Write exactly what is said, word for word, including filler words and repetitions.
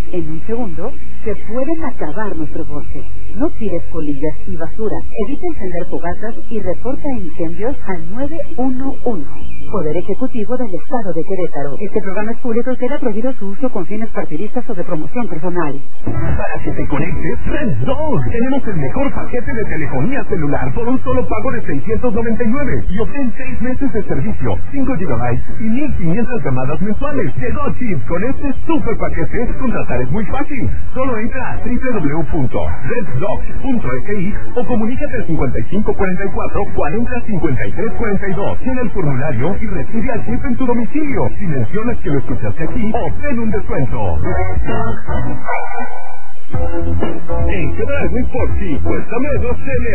En un segundo, se pueden acabar nuestros bosques. No tires colillas y basura. Evita encender fogatas y reporta incendios al nueve uno uno. Poder Ejecutivo del Estado de Querétaro. Este programa es público y queda prohibido su uso con fines partidistas o de promoción personal. Para que te conectes, Red dos. Tenemos el mejor paquete de telefonía celular por un solo pago de seiscientos noventa y nueve y obtén seis meses de servicio, cinco gigabytes y mil quinientas llamadas mensuales. De dos chips con este super paquete, contratar es muy fácil. Solo entra a doble u doble u doble u punto red doc punto f i o comunícate al cincuenta y cinco cuarenta y cuatro cuarenta cincuenta y tres cuarenta y dos. Llena el formulario y recibe al chip en tu domicilio. Si mencionas que lo escuchaste aquí, obtén un descuento. En Quebrada por si cuesta menos,